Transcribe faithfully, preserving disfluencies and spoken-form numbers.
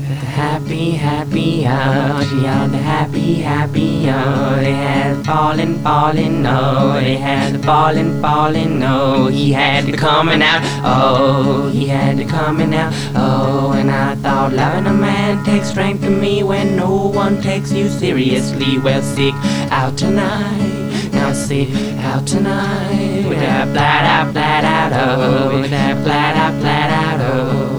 Happy, happy, oh, she had the happy, happy, oh, they had falling, falling, oh, they had the falling, falling, oh, he had the coming out, oh, he had the coming out, oh, and I thought loving a man takes strength to me when no one takes you seriously. Well, sick out tonight, now sick out tonight, with that flat out, flat out, oh, with that flat out, flat out, oh.